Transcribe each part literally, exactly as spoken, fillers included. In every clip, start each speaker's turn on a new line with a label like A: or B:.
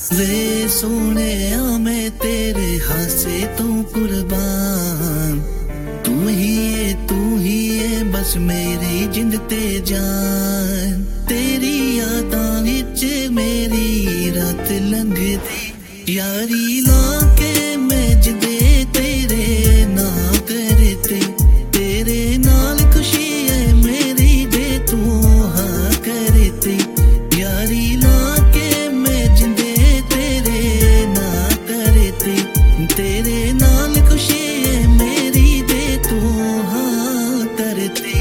A: वे सोने मैं तेरे हासे तो कुर्बान, तू ही है तू ही है बस मेरी जिंद ते जान। तेरी यादां विच मेरी रात लंघदी, यारी लाके मैं जिदे तेरे ना करते। तेरे नाल खुशी है मेरी जे तू हाँ करते, यारी लाके मैं जिदे तेरे ना करते। तेरे नाल खुशी है मेरी जे तू हाँ करते।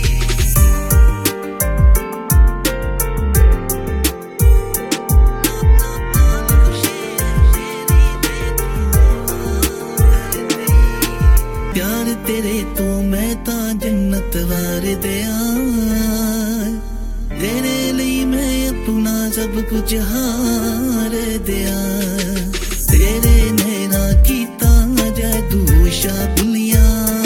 A: प्यार तेरे तो मैं तां जन्नत वार दिया, तेरे लिए मैं अपना सब कुछ हार दिया। तेरे नैना कीता जादू शाबलिया,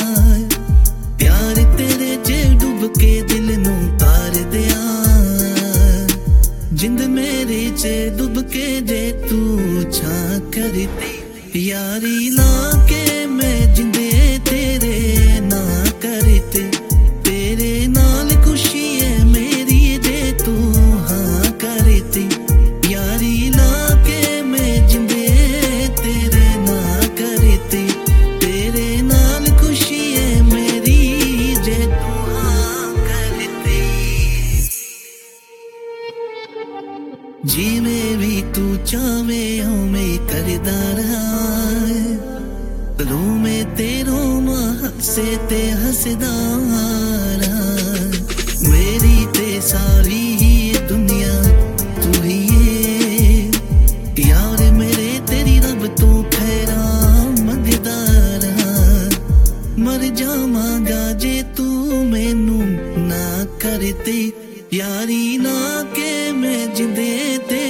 A: प्यार तेरे च डुब के दिल नू तार दिया। जिंद मेरे च डुब के जे तू छा करती, यारी लाके मैं जिंदे तेरे ना करते। तेरे नाल खुशी है मेरी जे तू हाँ करती, यारी लाके मैं जिंदे तेरे ना करते। तेरे नाल खुशी है मेरी जे तू हाँ करती। जिवें भी तू चावे उवें करदा रहा, रूमे तेरो हसे ते हसदा रहा। मेरी ते सारी ही दुनिया तू ही है, यार मेरे तेरी रब तू खैरा मंगदा रहा। मर जावांगा जे तू मैनू ना करती, यारी ना के मैं जिंदे ते